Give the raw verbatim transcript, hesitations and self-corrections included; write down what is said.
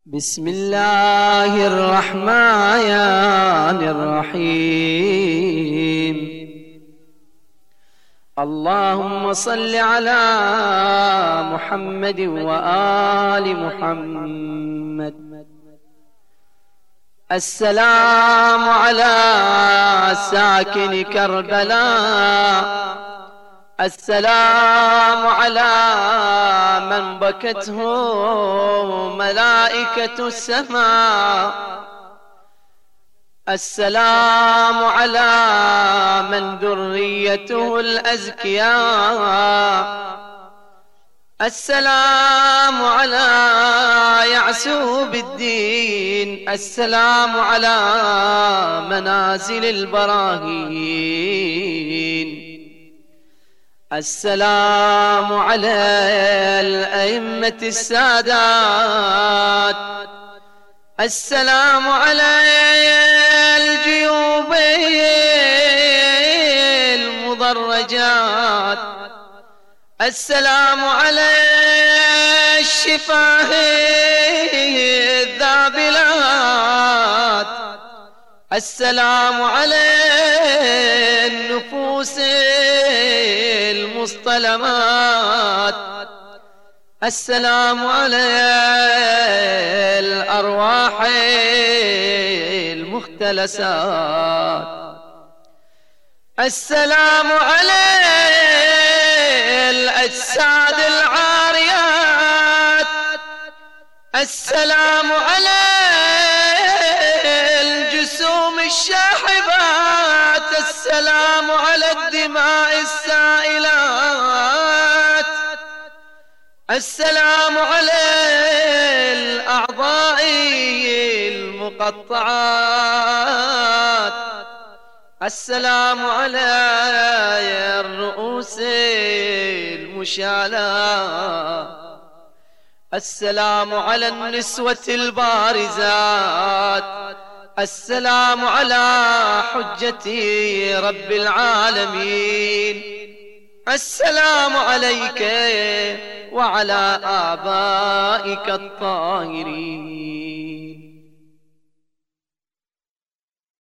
بسم الله الرحمن الرحيم. اللهم صل على محمد وآل محمد. السلام على ساكن كربلاء، السلام على من بكته ملائكة السماء، السلام على من ذريته الأزكياء، السلام على يعسوب الدين، السلام على منازل البراهين، السلام على الأئمة السادات، السلام على الجيوب المضرجات، السلام على الشفاه الذابلات، السلام على النفوس المصطلمات، السلام على الأرواح المختلسات، السلام على الأجساد العاريات، السلام على الجسوم الشاحبات، السلام على الدماء السائلات، السلام على الأعضاء المقطعات، السلام على الرؤوس المشالة، السلام على النسوة البارزات، السلام على حجة رب العالمين، السلام عليك وعلى آبائك الطاهرين.